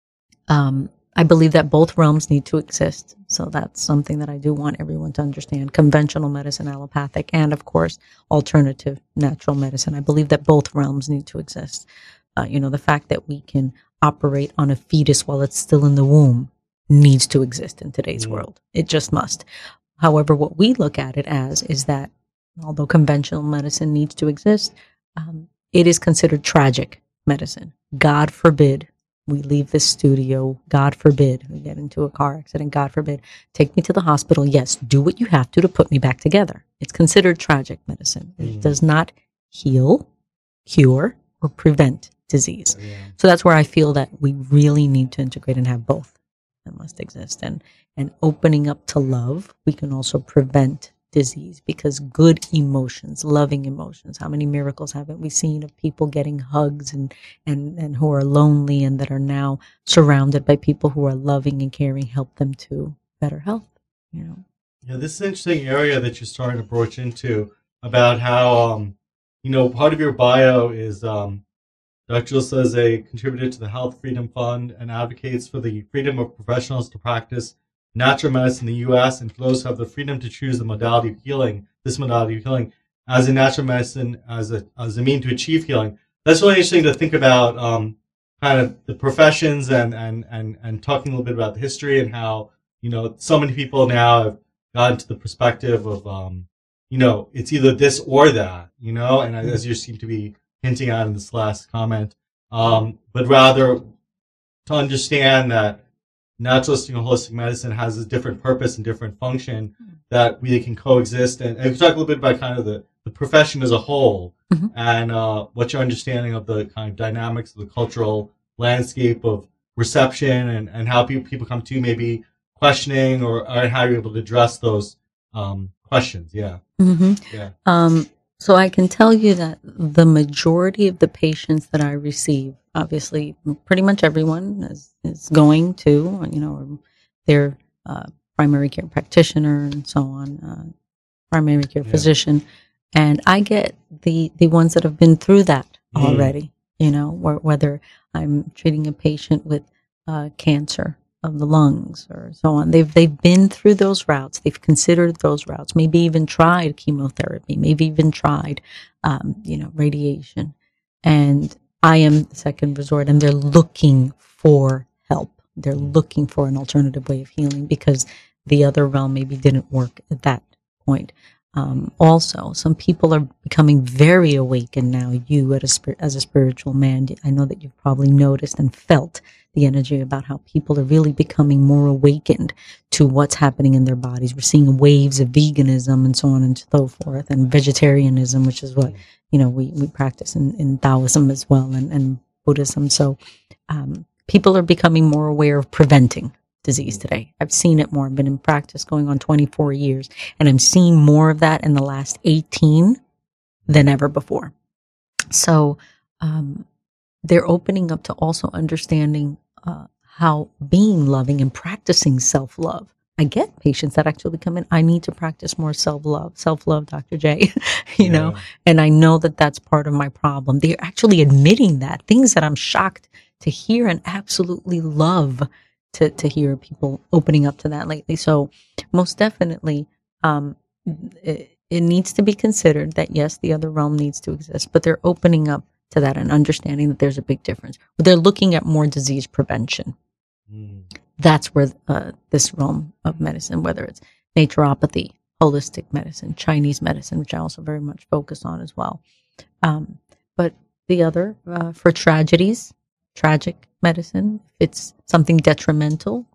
um, I believe that both realms need to exist. So that's something that I do want everyone to understand. Conventional medicine, allopathic, and of course, alternative natural medicine. I believe that both realms need to exist. Uh, you know, the fact that we can operate on a fetus while it's still in the womb needs to exist in today's mm. world. It just must. However, what we look at it as is that although conventional medicine needs to exist, um, it is considered tragic medicine. God forbid we leave this studio. God forbid we get into a car accident. God forbid. Take me to the hospital. Yes, do what you have to to put me back together. It's considered tragic medicine. Mm. It does not heal, cure, or prevent disease. Yeah. So that's where I feel that we really need to integrate and have both that must exist. And and opening up to love, we can also prevent disease because good emotions, loving emotions, how many miracles haven't we seen of people getting hugs and, and, and who are lonely and that are now surrounded by people who are loving and caring, help them to better health, you know? Yeah, this is an interesting area that you're starting to broach into about how, um, you know, part of your bio is, um, Doctor Julissa is a contributor to the Health Freedom Fund and advocates for the freedom of professionals to practice natural medicine in the U S and for those who have the freedom to choose the modality of healing, this modality of healing, as a natural medicine, as a as a mean to achieve healing. That's really interesting to think about, um, kind of the professions and, and, and, and talking a little bit about the history and how, you know, so many people now have gotten to the perspective of, um, you know, it's either this or that, you know, and as you seem to be hinting at in this last comment, um, but rather to understand that naturalistic and holistic medicine has a different purpose and different function that really can coexist. And, and we talk a little bit about kind of the, the profession as a whole mm-hmm. and uh, what's your understanding of the kind of dynamics of the cultural landscape of reception and, and how people, people come to you maybe questioning or, or how you're able to address those um, questions. Yeah. Mm-hmm. Yeah. Um, so I can tell you that the majority of the patients that I receive, obviously, pretty much everyone is, is going to, you know, their uh, primary care practitioner and so on, uh, primary care yeah. physician. And I get the, the ones that have been through that mm. already, you know, wh- whether I'm treating a patient with uh, cancer of the lungs or so on. They've they've been through those routes. They've considered those routes. Maybe even tried chemotherapy. Maybe even tried, um, you know, radiation. And I am the second resort, and they're looking for help. They're looking for an alternative way of healing because the other realm maybe didn't work at that point. Um, also, some people are becoming very awakened now. You, as a, spir- as a spiritual man, I know that you've probably noticed and felt the energy about how people are really becoming more awakened to what's happening in their bodies. We're seeing waves of veganism and so on and so forth, and vegetarianism, which is what, you know, we, we practice in, in Taoism as well and, and Buddhism. So um, people are becoming more aware of preventing disease today. I've seen it more. I've been in practice going on twenty-four years, and I'm seeing more of that in the last eighteen than ever before. So um, they're opening up to also understanding uh, how being loving and practicing self-love. I get patients that actually come in, I need to practice more self-love, self-love, Doctor J, you yeah. know, and I know that that's part of my problem. They're actually admitting that, things that I'm shocked to hear and absolutely love to, to hear people opening up to that lately. So most definitely, um, it, it needs to be considered that yes, the other realm needs to exist, but they're opening up to that and understanding that there's a big difference. But they're looking at more disease prevention. Mm. That's where uh, this realm of medicine, whether it's naturopathy, holistic medicine, Chinese medicine, which I also very much focus on as well. Um, but the other, uh, for tragedies, tragic medicine, if it's something detrimental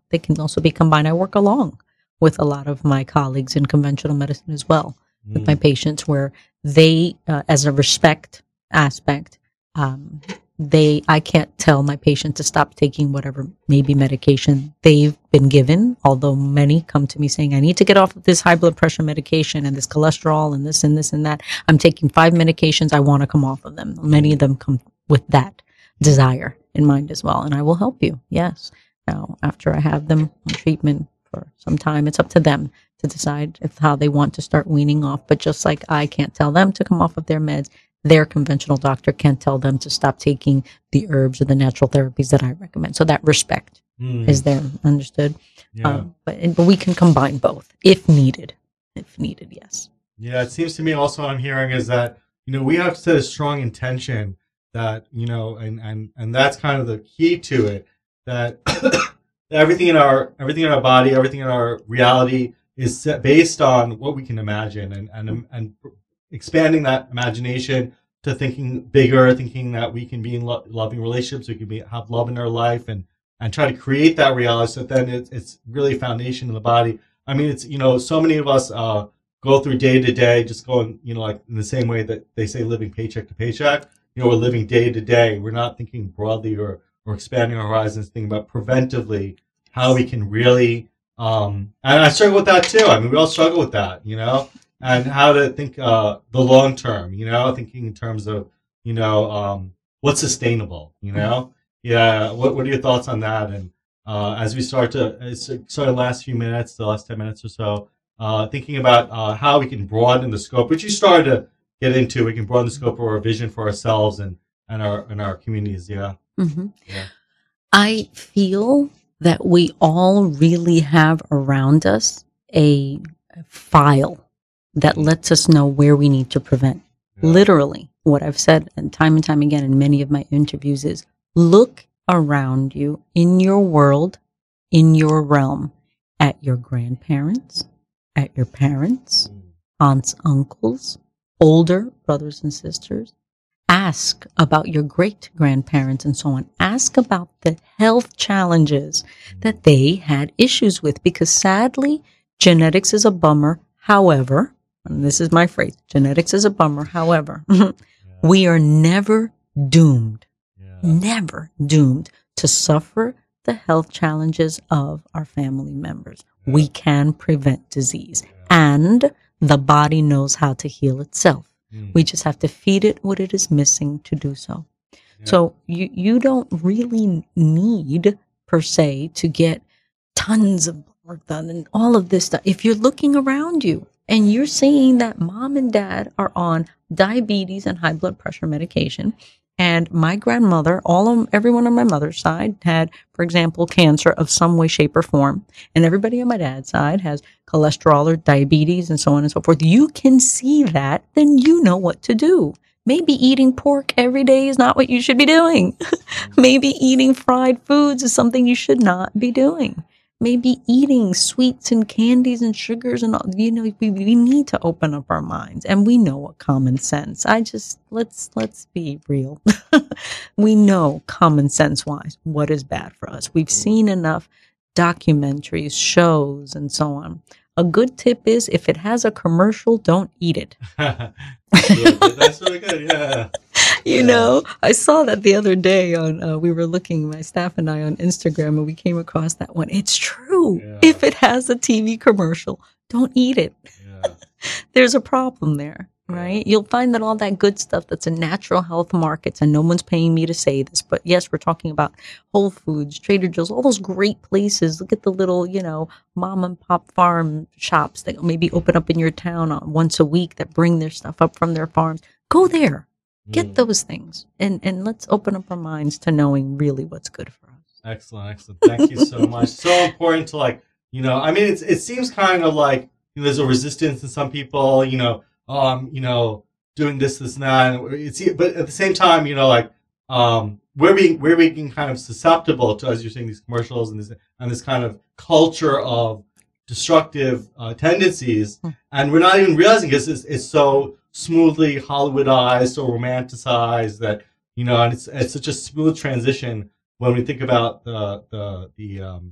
they can also be combined. I work along with a lot of my colleagues in conventional medicine as well, with Mm. my patients, where they, uh, as a respect aspect, um, they, I can't tell my patient to stop taking whatever maybe medication they've been given, although many come to me saying, I need to get off of this high blood pressure medication and this cholesterol and this and this and that. I'm taking five medications. I want to come off of them. Many of them come with that desire in mind as well. And I will help you. Yes. Now, after I have them on treatment for some time, it's up to them to decide if how they want to start weaning off. But just like I can't tell them to come off of their meds, their conventional doctor can't tell them to stop taking the herbs or the natural therapies that I recommend. So that respect Mm. is there, understood? Yeah. Um, but, but we can combine both if needed. If needed, yes. Yeah, it seems to me also what I'm hearing is that, you know, we have to set a strong intention that, you know, and, and, and that's kind of the key to it, that everything in our, everything in our body, everything in our reality is set based on what we can imagine, and, and, and expanding that imagination to thinking bigger, thinking that we can be in lo- loving relationships, we can be, have love in our life, and, and try to create that reality. So then it's, it's really a foundation in the body. I mean, it's, you know, so many of us, uh, go through day to day, just going, you know, like in the same way that they say living paycheck to paycheck. You know, we're living day to day. We're not thinking broadly or, or expanding our horizons, thinking about preventively how we can really, um, and I struggle with that too. I mean, we all struggle with that, you know, and how to think, uh, the long term, you know, thinking in terms of, you know, um, what's sustainable, you know? Yeah. What, what are your thoughts on that? And, uh, as we start to, it's sort of the last few minutes, the last ten minutes or so, Uh, thinking about uh, how we can broaden the scope, which you started to get into. We can broaden the scope of our vision for ourselves and, and our and our communities. Yeah. Mm-hmm. Yeah. I feel that we all really have around us a file that lets us know where we need to prevent. Yeah. Literally, what I've said and time and time again in many of my interviews is look around you in your world, in your realm, at your grandparents, at your parents, aunts, uncles, older brothers and sisters. Ask about your great grandparents and so on. Ask about the health challenges that they had issues with, because sadly, genetics is a bummer. However, and this is my phrase, genetics is a bummer. However, Yeah. we are never doomed, Yeah. never doomed to suffer the health challenges of our family members. Yeah. We can prevent disease, and the body knows how to heal itself. Mm. We just have to feed it what it is missing to do so. Yeah. So you, you don't really need, per se, to get tons of work done and all of this stuff. If you're looking around you and you're seeing that mom and dad are on diabetes and high blood pressure medication, and my grandmother, all of, everyone on my mother's side had, for example, cancer of some way, shape, or form. And everybody on my dad's side has cholesterol or diabetes and so on and so forth. You can see that, then you know what to do. Maybe eating pork every day is not what you should be doing. Maybe eating fried foods is something you should not be doing. Maybe eating sweets and candies and sugars and all, you know, we, we need to open up our minds, and we know what common sense. I just, let's, let's be real. We know common sense wise what is bad for us. We've seen enough documentaries, shows, and so on. A good tip is if it has a commercial, don't eat it. That's really good. That's really good. Yeah. You Yeah. know, I saw that the other day on, uh, we were looking, my staff and I, on Instagram, and we came across that one. It's true. Yeah. If it has a T V commercial, don't eat it. Yeah. There's a problem there, right? You'll find that all that good stuff that's in natural health markets, and no one's paying me to say this, but yes, we're talking about Whole Foods, Trader Joe's, all those great places. Look at the little, you know, mom and pop farm shops that maybe open up in your town on once a week that bring their stuff up from their farms. Go there. Get Mm. those things, and, and let's open up our minds to knowing really what's good for us. Excellent, excellent. Thank you so much. So important to, like, you know, I mean, it's, it seems kind of like, you know, there's a resistance in some people, you know, um, you know, doing this, this, and that. And it's, but at the same time, you know, like, um, we're being, we're being kind of susceptible to, as you're saying, these commercials and this, and this kind of culture of destructive uh, tendencies. Mm. And we're not even realizing because it's, it's so smoothly Hollywoodized or romanticized that, you know, and it's, it's such a smooth transition when we think about the, the, the, um,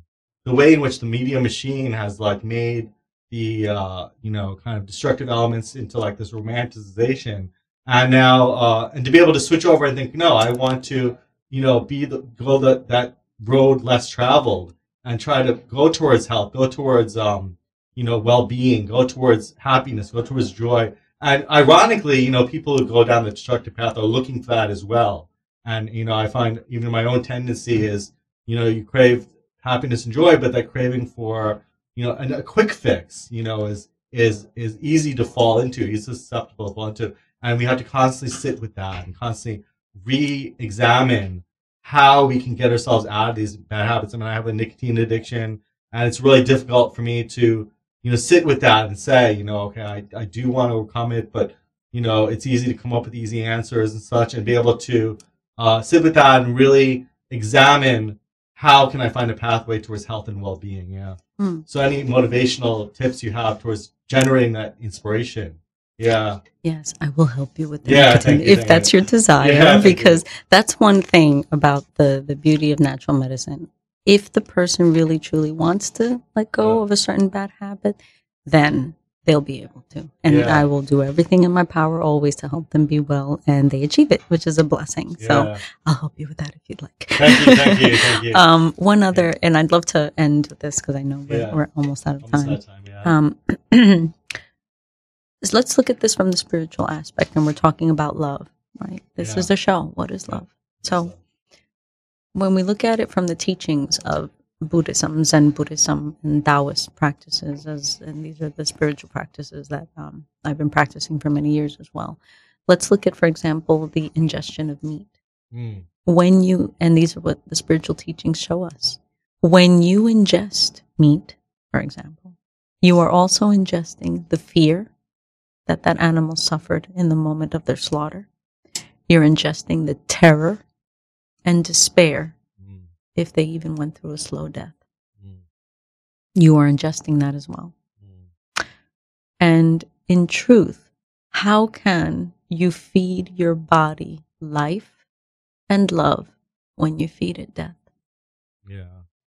the way in which the media machine has like made the uh, you know kind of destructive elements into like this romanticization, and now uh, and to be able to switch over and think, no, I want to you know be the go the, that road less traveled and try to go towards health, go towards um, you know well-being, go towards happiness, go towards joy. And ironically, you know, people who go down the destructive path are looking for that as well. And you know, I find even my own tendency is, you know, you crave happiness and joy, but that craving for, you know, a, a quick fix, you know, is is is easy to fall into, easy susceptible to fall into, and we have to constantly sit with that and constantly re-examine how we can get ourselves out of these bad habits. I mean, I have a nicotine addiction, and it's really difficult for me to, you know, sit with that and say, you know, okay, I I do want to overcome it, but you know, it's easy to come up with easy answers and such, and be able to uh, sit with that and really examine, how can I find a pathway towards health and well-being? Yeah. Mm. So any motivational tips you have towards generating that inspiration? Yeah. Yes, I will help you with that, Yeah, thank you, if thank that's you. your desire, Yeah, thank you. because that's one thing about the, the beauty of natural medicine. If the person really truly wants to let go Yeah. of a certain bad habit, then they'll be able to. And Yeah. I will do everything in my power always to help them be well, and they achieve it, which is a blessing. So Yeah. I'll help you with that if you'd like. Thank you, thank you, thank you. Um, one other, and I'd love to end with this because I know we're, Yeah. we're almost out of Almost time. that time, yeah. Um, so let's look at this from the spiritual aspect, and we're talking about love, right? This Yeah. is the show. What is love? So when we look at it from the teachings of Buddhism, Zen Buddhism, and Taoist practices, as and these are the spiritual practices that um, I've been practicing for many years as well. Let's look at, for example, the ingestion of meat. Mm. When you, and these are what the spiritual teachings show us, when you ingest meat, for example, you are also ingesting the fear that that animal suffered in the moment of their slaughter. You're ingesting the terror and despair Mm. if they even went through a slow death. Mm. You are ingesting that as well. Mm. And in truth, how can you feed your body life and love when you feed it death? Yeah.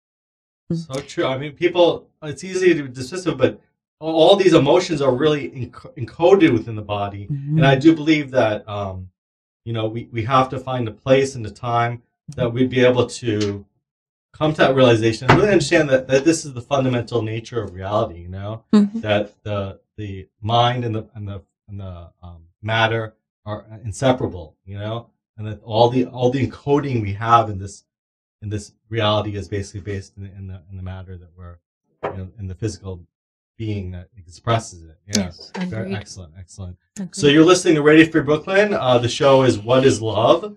Mm. So true. I mean, people, it's easy to dismiss it, but all these emotions are really enc- encoded within the body. Mhm. And I do believe that, um, you know, we, we have to find a place and a time that we'd be able to come to that realization and really understand that, that this is the fundamental nature of reality, you know, Mhm. that the the mind and the and the and the um, matter are inseparable, you know, and that all the all the encoding we have in this in this reality is basically based in, in the in the matter that we're, you know, in the physical being that expresses it. Yeah. Yes, Very agreed. excellent, excellent. Agreed. So you're listening to Radio Free Brooklyn. Uh, the show is What is Love?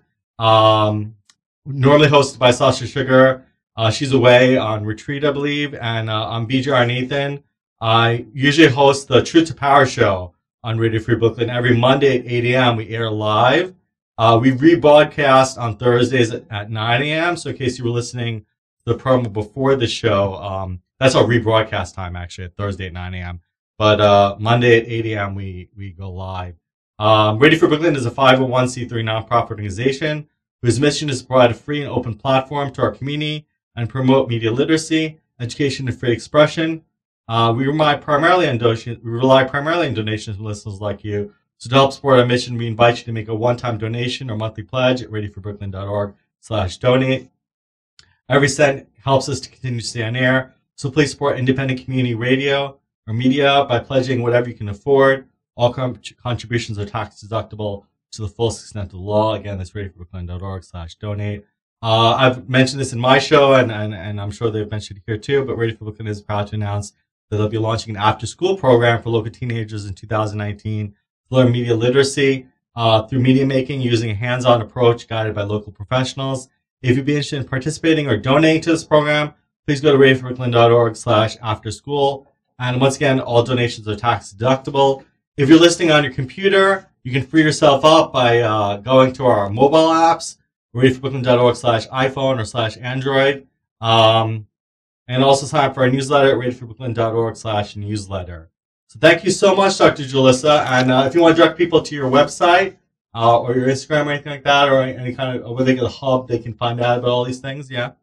Um, normally hosted by Sasha Sugar. Uh, she's away on retreat, I believe. And uh, I'm B J R Nathan. I usually host the Truth to Power show on Radio Free Brooklyn. Every Monday at eight a.m. we air live. Uh, we rebroadcast on Thursdays at, at nine a.m. So in case you were listening to the promo before the show, um, that's our rebroadcast time, actually, at Thursday at nine a.m. But uh, Monday at eight a.m. we we go live. Um, Radio Free Brooklyn is a five oh one c three nonprofit organization whose mission is to provide a free and open platform to our community and promote media literacy, education, and free expression. Uh, we rely primarily on donations. We rely primarily on donations from listeners like you. So to help support our mission, we invite you to make a one-time donation or monthly pledge at radio for brooklyn dot org slash donate. Every cent helps us to continue to stay on air. So please support independent community radio or media by pledging whatever you can afford. All com- contributions are tax deductible to the fullest extent of the law. Again, that's radio for brooklyn dot org slash donate. Uh, I've mentioned this in my show, and, and, and I'm sure they've mentioned it here too, but Radio for Brooklyn is proud to announce that they'll be launching an after-school program for local teenagers in two thousand nineteen to learn media literacy uh, through media making using a hands-on approach guided by local professionals. If you'd be interested in participating or donating to this program, please go to radio for brooklyn dot org slash after school. And once again, all donations are tax deductible. If you're listening on your computer, you can free yourself up by uh, going to our mobile apps, radio for brooklyn dot org slash iPhone or slash Android. Um, and also sign up for our newsletter at radio for brooklyn dot org slash newsletter. So thank you so much, Doctor Julissa. And uh, if you want to direct people to your website uh, or your Instagram or anything like that, or any kind of, or where they get a hub, they can find out about all these things. Yeah.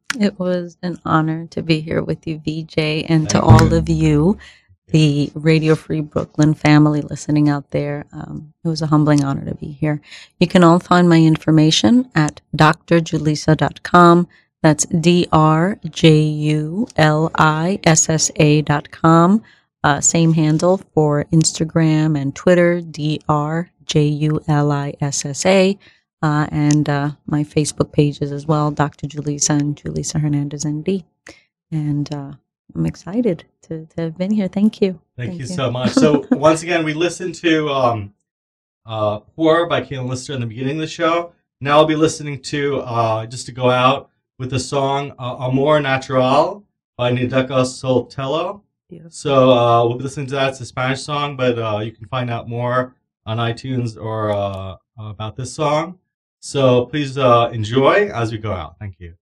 It was an honor to be here with you, V J, and to Thank all you. of you, the Radio Free Brooklyn family listening out there. Um, it was a humbling honor to be here. You can all find my information at d r julissa dot com. That's D R J U L I S S A dot com. Uh, same handle for Instagram and Twitter, D R J U L I S S A. Uh, and uh, my Facebook pages as well, Doctor Julissa and Julissa Hernandez, N D. And uh, I'm excited to, to have been here. Thank you. Thank, you, so much. So once again, we listened to um, uh, Poor by Caitlin Lister in the beginning of the show. Now I'll be listening to, uh, just to go out, with the song uh, Amor Natural by Nideca Soltello. Beautiful. So uh, we'll be listening to that. It's a Spanish song, but uh, you can find out more on iTunes or uh, about this song. So please uh, enjoy as we go out. Thank you.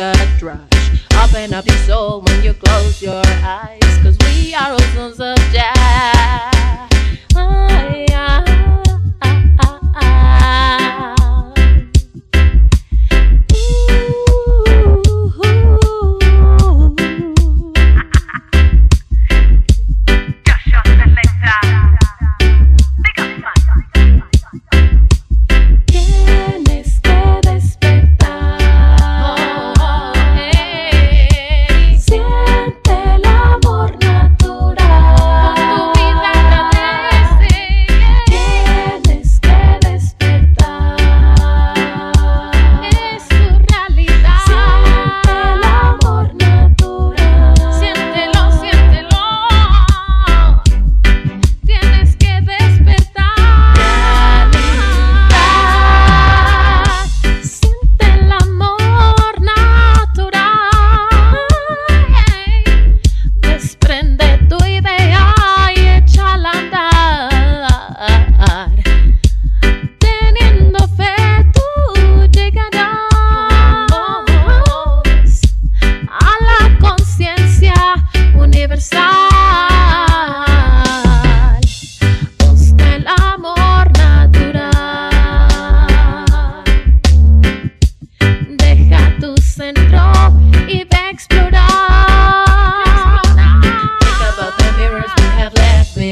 Open up your soul when you close your eyes, 'cause we are all sons of jazz.